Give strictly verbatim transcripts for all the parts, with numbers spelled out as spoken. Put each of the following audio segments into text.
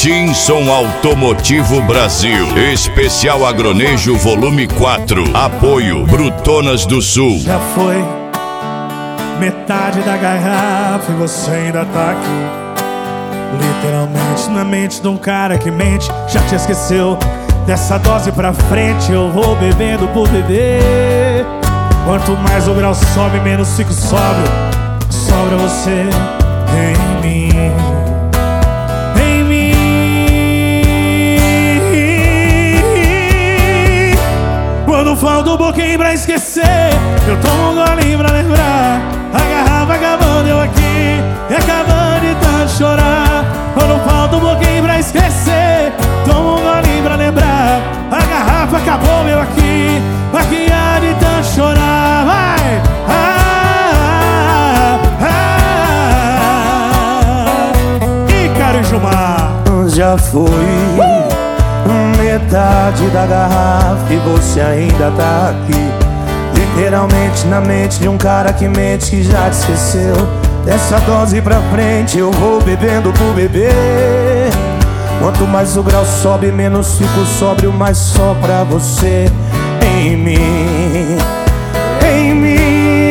Stinson Automotivo Brasil. Especial Agronejo Volume quatro. Apoio Brutonas do Sul. Já foi metade da garrafa e você ainda tá aqui. Literalmente na mente de um cara que mente. Já te esqueceu. Dessa dose pra frente eu vou bebendo por beber. Quanto mais o grau sobe, menos fico sóbrio. Sobra você em mim, em mim. Quando falta um pouquinho pra esquecer, eu tomo um golinho pra lembrar. A garrafa acabando, eu aqui, e acabando de tanto chorar. Quando falta um pouquinho pra esquecer, tomo um golinho pra lembrar. A garrafa acabou, eu aqui, aqui há de tanto chorar. Vai! Ah, ah, ah. Ícaro e Gilmar. Já foi metade da garrafa e você ainda tá aqui. Literalmente na mente de um cara que mente, que já te esqueceu. Dessa dose pra frente eu vou bebendo por beber. Quanto mais o grau sobe, menos fico sóbrio, mais só pra você em mim, em mim.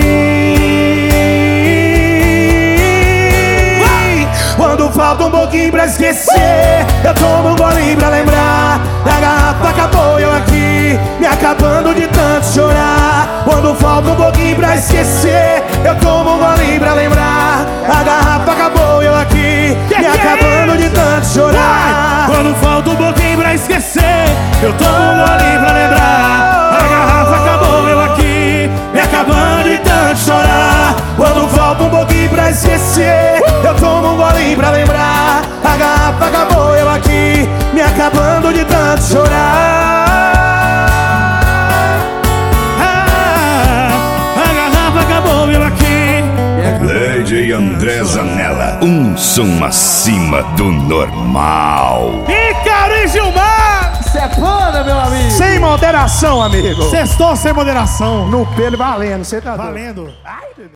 Quando falta um pouquinho pra esquecer, eu tomo um golinho pra lembrar. A garrafa acabou, eu aqui, me acabando de tanto chorar. Quando falta um pouquinho pra esquecer, eu tomo um golinho pra lembrar. A garrafa acabou, eu aqui, que me que acabando é de tanto chorar. Quando falta um pouquinho pra esquecer, eu tomo um golinho pra lembrar. A garrafa acabou, eu aqui, me acabando de tanto chorar. Quando falta um pouquinho pra esquecer, eu tomo um golinho pra lembrar. A garrafa acabou, eu aqui, me acabando de tanto chorar. Ah, a garrafa acabou, eu aqui. D J André Zanella, um som acima do normal. Ícaro e Gilmar. Cê é foda, meu amigo. Sem moderação, amigo. Sextou sem moderação. No pelo valendo, você tá doido. Valendo.